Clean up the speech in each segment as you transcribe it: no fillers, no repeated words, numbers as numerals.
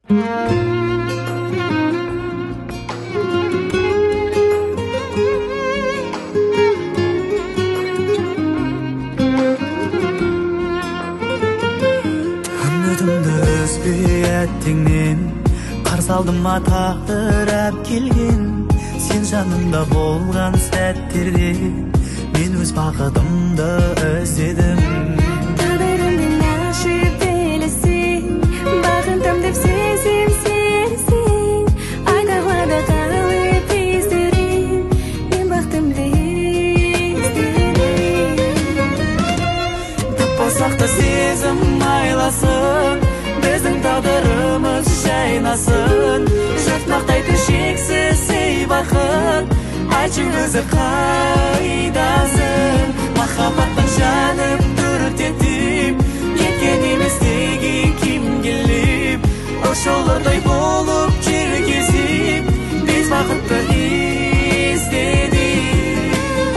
Үмітімді үзбей әттеңнен қарсы алдыма тағдыр әпкелген. Сен жанымда болған сәттерде мен өз бақытымды іздедім. Тағдырыммен ашып білесің, бақытым деп сезім-сезсең, айдағлада қалып іздерім, мен бақытымды іздедім. Таппасақ та сезім айласын, біздің тағдырымыз жайнасын. Жұрт мақтайды шексіз сый бақыт, айтшы өзі қайдасың? Махаббаттан жанып түртетіп кеткен емес деген кім келіп, ошолордай болып жүргізіп біз бақытты іздедік.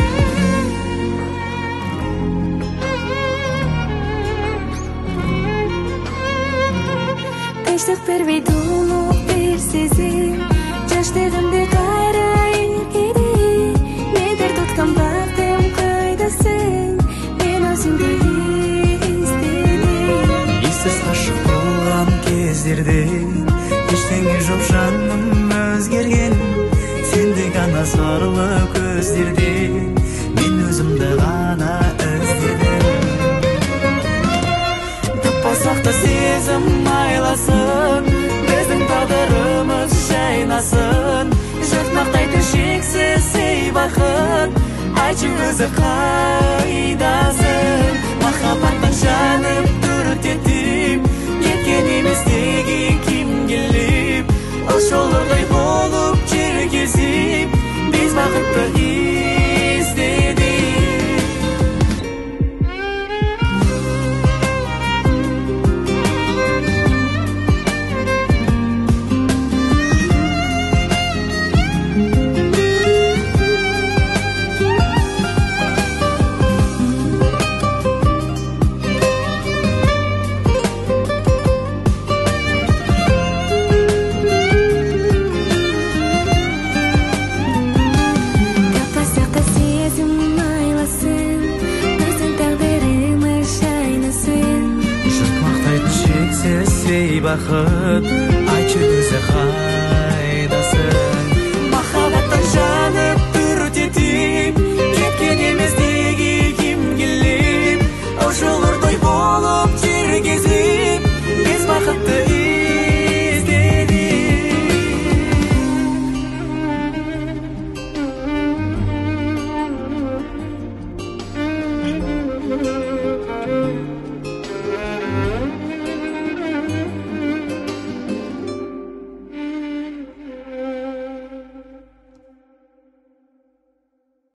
Тыныштық бербей толық бір сезім, жаштығымды қайрайын кеде. Медер тұтқан бақтым қайдасың, мен өзіңді іздедім. Ессіз ғашық болған кездерде ештеңе жоқ, жаным өзгерген. Сенде ғана сорлы көздерде мен өзімді ғана іздедім. Таппасақ та сезім айласын, біздің тағдырымыз жайнасын. Жұрт мақтайды шексіз сый бақыт, айтшы өзі қайдасың? Махаббаттан жанып түртетіп кеткен емес деген кім келіп, ошолордай болып жүргізіп біз бақытты іздедік. Бақыт, айтшы өзі қайдасың? Махаббаттан жанып түртетіп кеткен емес деген кім келіп, ошолордай болып жүргізіп біз бақытты